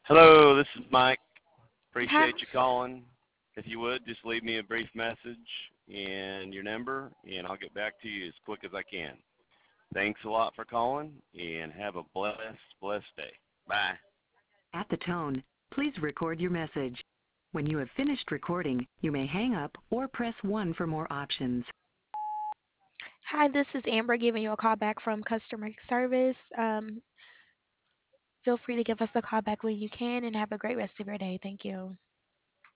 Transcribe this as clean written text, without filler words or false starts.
Hello, this is Mike. Hi. Appreciate you calling. If you would, just leave me a brief message and your number, and I'll get back to you as quick as I can. Thanks a lot for calling, and have a blessed day. Bye. At the tone, please record your message. When you have finished recording, you may hang up or press 1 for more options. Hi, this is Amber giving you a call back from customer service. Feel free to give us a call back when you can and have a great rest of your day. Thank you.